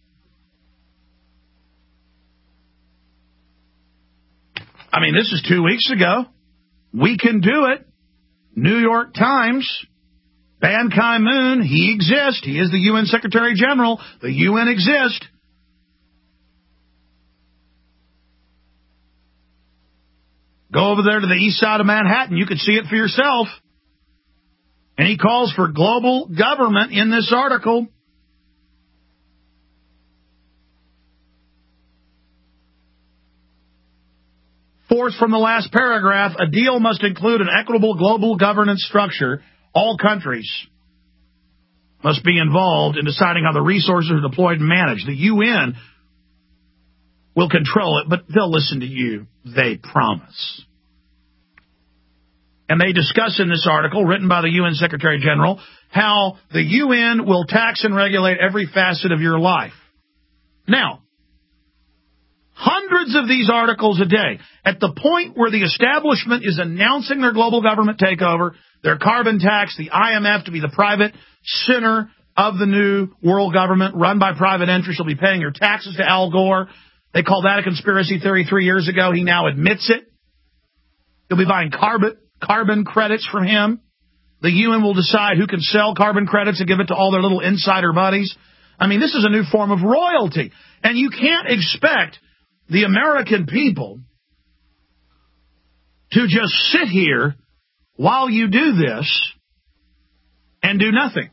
B: I mean, this is two weeks ago. We can do it. New York Times, Ban Ki-moon, he exists. He is the U N Secretary General. The U N exists. Go over there to the east side of Manhattan. You can see it for yourself. And he calls for global government in this article. Fourth from the last paragraph, a deal must include an equitable global governance structure. All countries must be involved in deciding how the resources are deployed and managed. The U N will control it, but they'll listen to you. They promise. And they discuss in this article, written by the U N Secretary General, how the U N will tax and regulate every facet of your life. Now, hundreds of these articles a day. At the point where the establishment is announcing their global government takeover, their carbon tax, the I M F to be the private center of the new world government run by private interests. You'll be paying your taxes to Al Gore. They called that a conspiracy theory three years ago. He now admits it. You'll be buying carbon, carbon credits from him. The U N will decide who can sell carbon credits and give it to all their little insider buddies. I mean, this is a new form of royalty. And you can't expect the American people to just sit here while you do this and do nothing.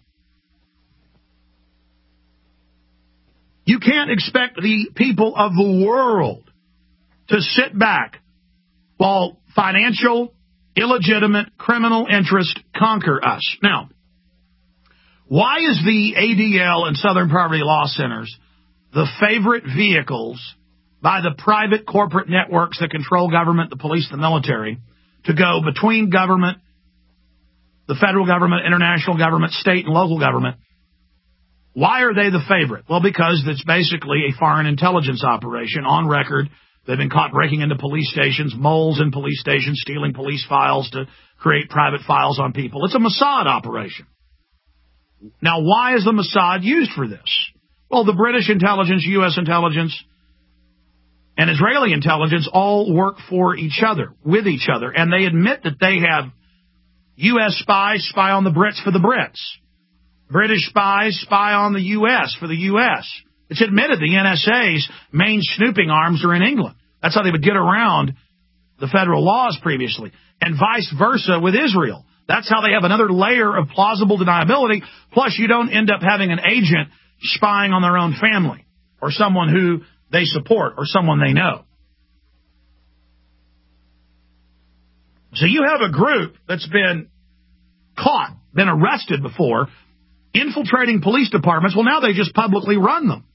B: You can't expect the people of the world to sit back while financial, illegitimate, criminal interests conquer us. Now, why is the A D L and Southern Poverty Law Centers the favorite vehicles by the private corporate networks that control government, the police, the military, to go between government, the federal government, international government, state and local government? Why are they the favorite? Well, because it's basically a foreign intelligence operation on record. They've been caught breaking into police stations, moles in police stations, stealing police files to create private files on people. It's a Mossad operation. Now, why is the Mossad used for this? Well, the British intelligence, U S intelligence, and Israeli intelligence all work for each other, with each other, and they admit that they have U S spies spy on the Brits for the Brits. British spies spy on the U S for the U S. It's admitted the N S A's main snooping arms are in England. That's how they would get around the federal laws previously, and vice versa with Israel. That's how they have another layer of plausible deniability, plus you don't end up having an agent spying on their own family or someone who they support or someone they know. So you have a group that's been caught, been arrested before, infiltrating police departments. Well, now they just publicly run them.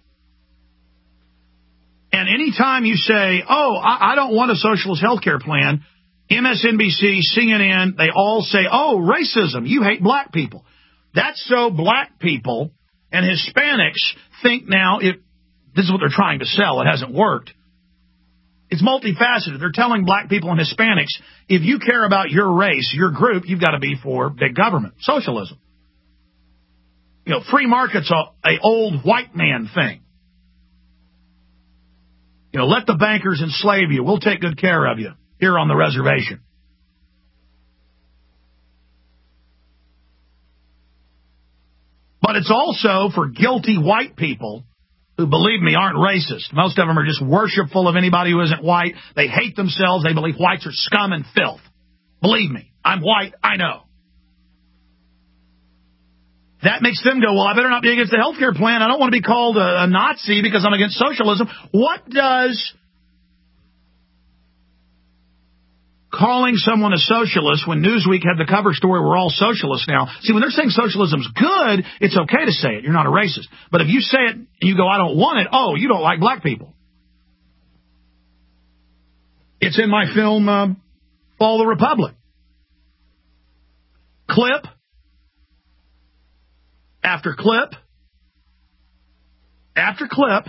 B: And anytime you say, oh, I, I don't want a socialist health care plan, M S N B C, C N N, they all say, oh, racism, you hate black people. That's so black people and Hispanics think now, if this is what they're trying to sell, it hasn't worked. It's multifaceted. They're telling black people and Hispanics, if you care about your race, your group, you've got to be for big government, socialism. You know, free market's a, a old white man thing. You know, let the bankers enslave you. We'll take good care of you here on the reservation. But it's also for guilty white people who, believe me, aren't racist. Most of them are just worshipful of anybody who isn't white. They hate themselves. They believe whites are scum and filth. Believe me, I'm white. I know. That makes them go, well, I better not be against the health care plan. I don't want to be called a, a Nazi because I'm against socialism. What does calling someone a socialist when Newsweek had the cover story, we're all socialists now. See, when they're saying socialism's good, it's okay to say it. You're not a racist. But if you say it and you go, I don't want it, oh, you don't like black people. It's in my film, uh, Fall of the Republic. Clip after clip after clip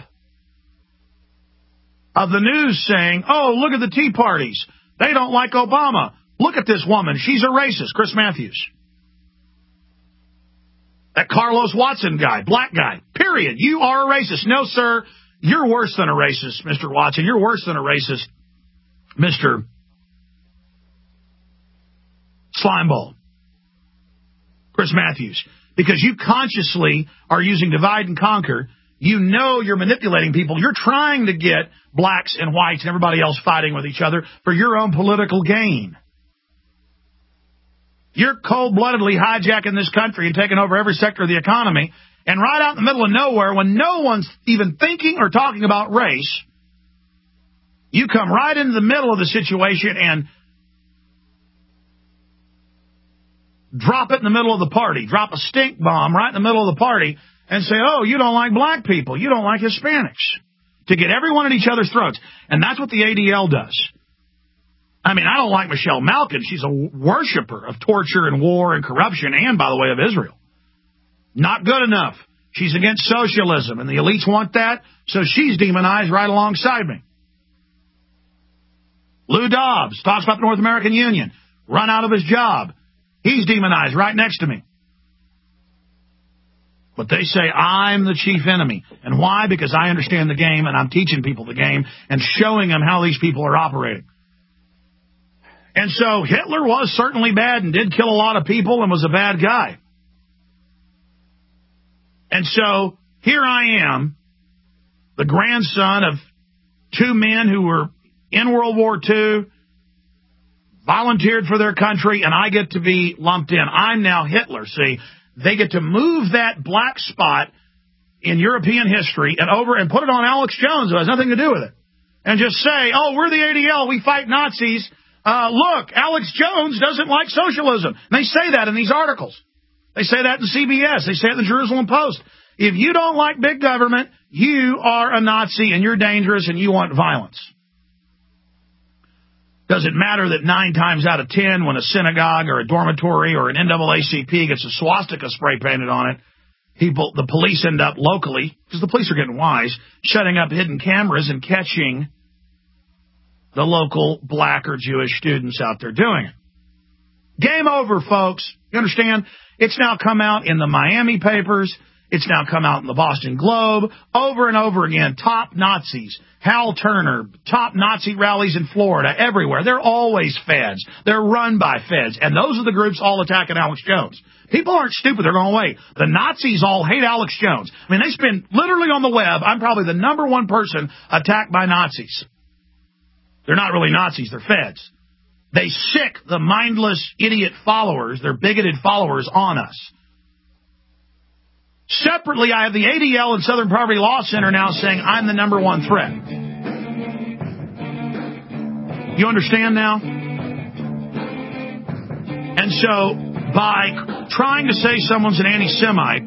B: of the news saying, oh, look at the Tea Parties. They don't like Obama. Look at this woman. She's a racist. Chris Matthews. That Carlos Watson guy, black guy, period. You are a racist. No, sir, you're worse than a racist, Mister Watson. You're worse than a racist, Mister Slimeball. Chris Matthews. Because you consciously are using divide and conquer. You know you're manipulating people. You're trying to get blacks and whites and everybody else fighting with each other for your own political gain. You're cold-bloodedly hijacking this country and taking over every sector of the economy. And right out in the middle of nowhere, when no one's even thinking or talking about race, you come right into the middle of the situation and drop it in the middle of the party. Drop a stink bomb right in the middle of the party and say, oh, you don't like black people. You don't like Hispanics. To get everyone at each other's throats. And that's what the A D L does. I mean, I don't like Michelle Malkin. She's a worshiper of torture and war and corruption and, by the way, of Israel. Not good enough. She's against socialism, and the elites want that, so she's demonized right alongside me. Lou Dobbs talks about the North American Union. Run out of his job. He's demonized right next to me. But they say I'm the chief enemy. And why? Because I understand the game, and I'm teaching people the game and showing them how these people are operating. And so Hitler was certainly bad and did kill a lot of people and was a bad guy. And so here I am, the grandson of two men who were in World War Two, volunteered for their country, and I get to be lumped in. I'm now Hitler, see. They get to move that black spot in European history and over and put it on Alex Jones, who has nothing to do with it, and just say, oh, we're the A D L, we fight Nazis. Uh, look, Alex Jones doesn't like socialism. And they say that in these articles. They say that in C B S. They say it in the Jerusalem Post. If you don't like big government, you are a Nazi and you're dangerous and you want violence. Does it matter that nine times out of ten, when a synagogue or a dormitory or an N double A C P gets a swastika spray painted on it, people, the police end up locally, because the police are getting wise, shutting up hidden cameras and catching the local black or Jewish students out there doing it. Game over, folks. You understand? It's now come out in the Miami papers. It's now come out in the Boston Globe over and over again. Top Nazis, Hal Turner, top Nazi rallies in Florida, everywhere. They're always feds. They're run by feds. And those are the groups all attacking Alex Jones. People aren't stupid. They're going, wait, the Nazis all hate Alex Jones. I mean, they spend literally on the web. I'm probably the number one person attacked by Nazis. They're not really Nazis. They're feds. They sick the mindless idiot followers, their bigoted followers, on us. Separately, I have the A D L and Southern Poverty Law Center now saying I'm the number one threat. You understand now? And so, by trying to say someone's an anti-Semite,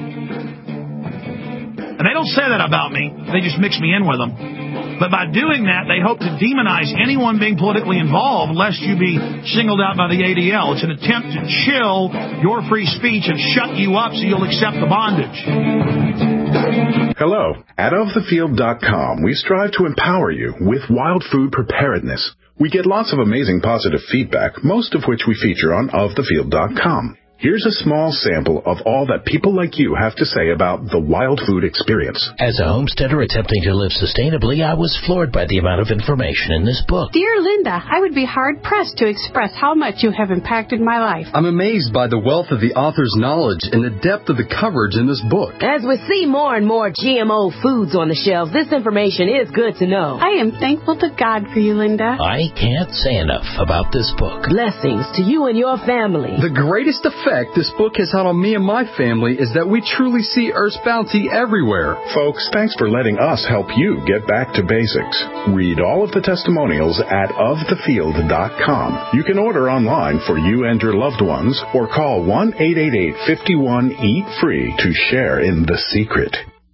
B: and they don't say that about me, they just mix me in with them. But by doing that, they hope to demonize anyone being politically involved, lest you be singled out by the A D L. It's an attempt to chill your free speech and shut you up so you'll accept the bondage.
S: Hello. At of the field dot com, we strive to empower you with wild food preparedness. We get lots of amazing positive feedback, most of which we feature on of the field dot com. Here's a small sample of all that people like you have to say about the wild food experience.
T: As a homesteader attempting to live sustainably, I was floored by the amount of information in this book.
U: Dear Linda, I would be hard-pressed to express how much you have impacted my life.
V: I'm amazed by the wealth of the author's knowledge and the depth of the coverage in this book.
W: As we see more and more G M O foods on the shelves, this information is good to know.
U: I am thankful to God for you, Linda.
T: I can't say enough about this book.
W: Blessings to you and your family.
V: The greatest effect this book has had on me and my family is that we truly see Earth's bounty everywhere.
S: Folks, thanks for letting us help you get back to basics. Read all of the testimonials at of the field dot com. You can order online for you and your loved ones or call one eight eight eight, five one, eat free to share in the secret.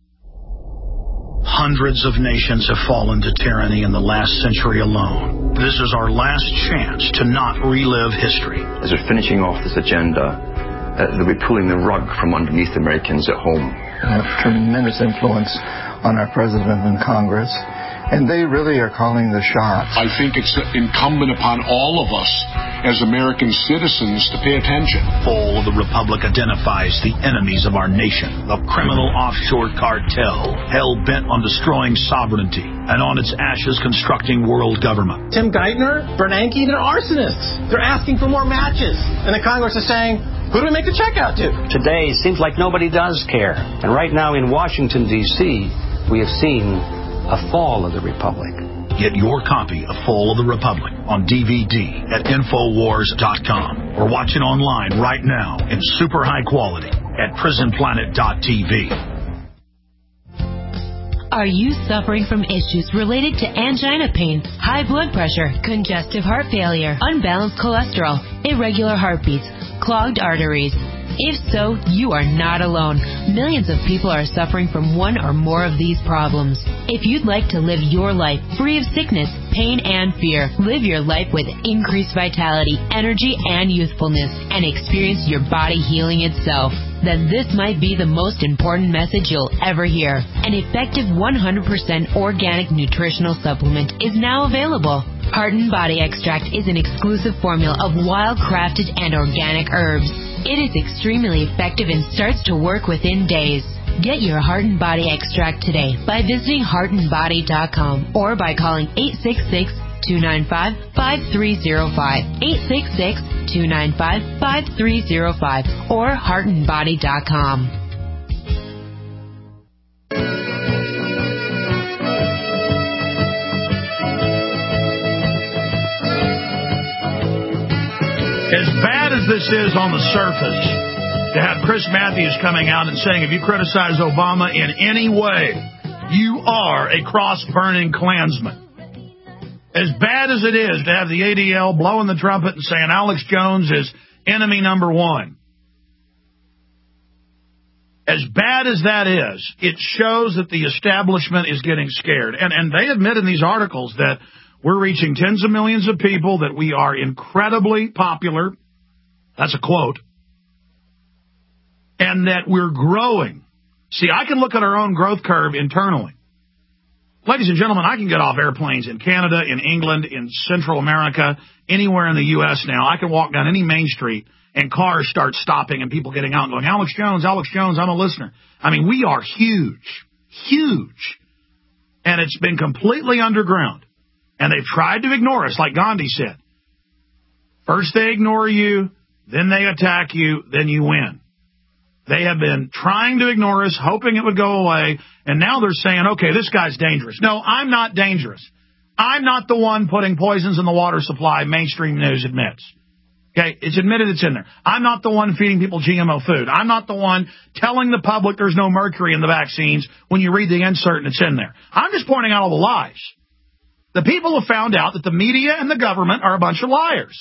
B: Hundreds of nations have fallen to tyranny in the last century alone. This is our last chance to not relive history.
D: As we're finishing off this agenda, uh, that we're pulling the rug from underneath Americans at home.
E: They have tremendous influence on our president and Congress, and they really are calling the shots.
F: I think it's incumbent upon all of us as American citizens to pay attention.
B: Fall of the Republic identifies the enemies of our nation, the criminal offshore cartel, hell-bent on destroying sovereignty, and on its ashes constructing world government.
G: Tim Geithner, Bernanke, they're arsonists. They're asking for more matches. And the Congress is saying, who do we make the check out to?
H: Today, it seems like nobody does care. And right now in Washington, D C, we have seen a fall of the Republic.
B: Get your copy of Fall of the Republic on D V D at Infowars dot com or watch it online right now in super high quality at Prison Planet dot T V.
X: Are you suffering from issues related to angina pain, high blood pressure, congestive heart failure, unbalanced cholesterol, irregular heartbeats, clogged arteries? If so, you are not alone. Millions of people are suffering from one or more of these problems. If you'd like to live your life free of sickness, pain, and fear, live your life with increased vitality, energy, and youthfulness, and experience your body healing itself, then this might be the most important message you'll ever hear. An effective one hundred percent organic nutritional supplement is now available. Heart and Body Extract is an exclusive formula of wild-crafted and organic herbs. It is extremely effective and starts to work within days. Get your Heart and Body Extract today by visiting heart and body dot com or by calling eight six six, two nine five, five three zero five, eight six six, two nine five, five three zero five, or heart and body dot com.
B: As bad as this is on the surface, to have Chris Matthews coming out and saying, if you criticize Obama in any way, you are a cross-burning Klansman. As bad as it is to have the A D L blowing the trumpet and saying Alex Jones is enemy number one, as bad as that is, it shows that the establishment is getting scared. And, and they admit in these articles that we're reaching tens of millions of people, that we are incredibly popular. That's a quote. And that we're growing. See, I can look at our own growth curve internally. Ladies and gentlemen, I can get off airplanes in Canada, in England, in Central America, anywhere in the U S now. I can walk down any main street and cars start stopping and people getting out and going, Alex Jones, Alex Jones, I'm a listener. I mean, we are huge, huge. And it's been completely underground. And they've tried to ignore us, like Gandhi said. First they ignore you, then they attack you, then you win. They have been trying to ignore us, hoping it would go away, and now they're saying, okay, this guy's dangerous. No, I'm not dangerous. I'm not the one putting poisons in the water supply, mainstream news admits. Okay, it's admitted it's in there. I'm not the one feeding people G M O food. I'm not the one telling the public there's no mercury in the vaccines when you read the insert and it's in there. I'm just pointing out all the lies. The people have found out that the media and the government are a bunch of liars.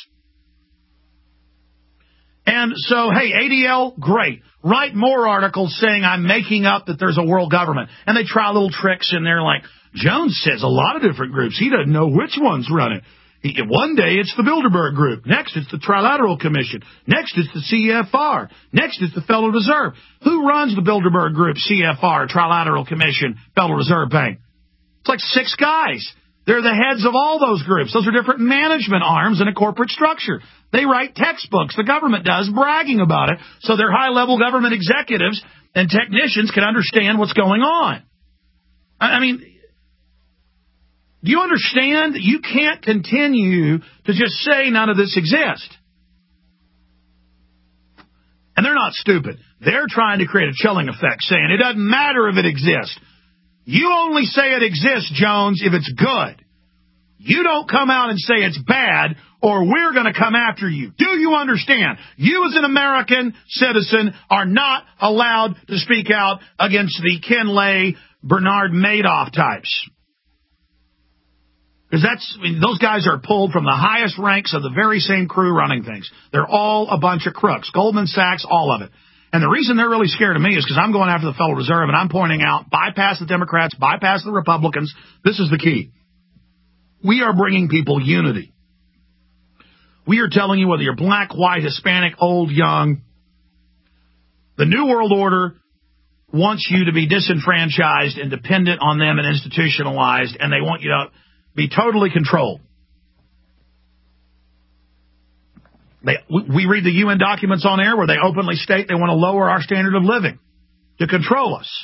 B: And so, hey, A D L, great. Write more articles saying I'm making up that there's a world government. And they try little tricks in there like, Jones says a lot of different groups. He doesn't know which one's running. He, one day it's the Bilderberg Group. Next it's the Trilateral Commission. Next it's the C F R. Next it's the Federal Reserve. Who runs the Bilderberg Group, C F R, Trilateral Commission, Federal Reserve Bank? It's like six guys. They're the heads of all those groups. Those are different management arms in a corporate structure. They write textbooks, the government does, bragging about it, so their high-level government executives and technicians can understand what's going on. I mean, do you understand that you can't continue to just say none of this exists? And they're not stupid. They're trying to create a chilling effect, saying it doesn't matter if it exists. You only say it exists, Jones, if it's good. You don't come out and say it's bad, or we're going to come after you. Do you understand? You as an American citizen are not allowed to speak out against the Ken Lay, Bernard Madoff types. Because that's, I mean, those guys are pulled from the highest ranks of the very same crew running things. They're all a bunch of crooks. Goldman Sachs, all of it. And the reason they're really scared of me is because I'm going after the Federal Reserve and I'm pointing out, bypass the Democrats, bypass the Republicans. This is the key. We are bringing people unity. We are telling you whether you're black, white, Hispanic, old, young, the New World Order wants you to be disenfranchised and dependent on them and institutionalized, and they want you to be totally controlled. They, we read the U N documents on air where they openly state they want to lower our standard of living to control us.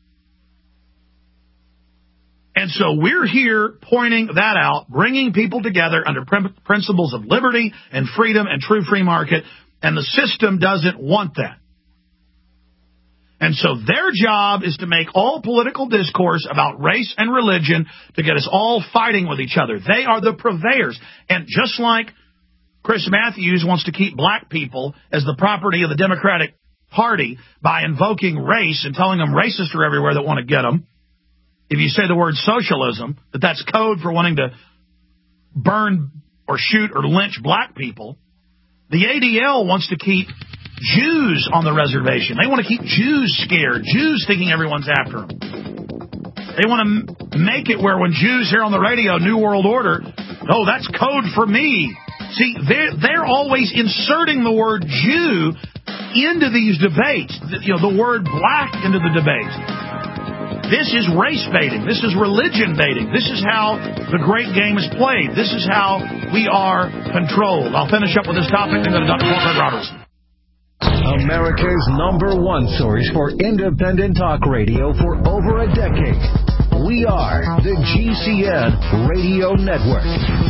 B: And so we're here pointing that out, bringing people together under principles of liberty and freedom and true free market, and the system doesn't want that. And so their job is to make all political discourse about race and religion to get us all fighting with each other. They are the purveyors. And just like Chris Matthews wants to keep black people as the property of the Democratic Party by invoking race and telling them racists are everywhere that want to get them, if you say the word socialism, that that's code for wanting to burn or shoot or lynch black people, the A D L wants to keep Jews on the reservation. They want to keep Jews scared, Jews thinking everyone's after them. They want to make it where when Jews hear on the radio, New World Order, oh, that's code for me. See, they're, they're always inserting the word Jew into these debates, you know, the word black into the debate. This is race baiting. This is religion baiting. This is how the great game is played. This is how we are controlled. I'll finish up with this topic and go to Doctor Paul Craig Robertson.
C: America's number one source for independent talk radio for over a decade. We are the G C N Radio Network.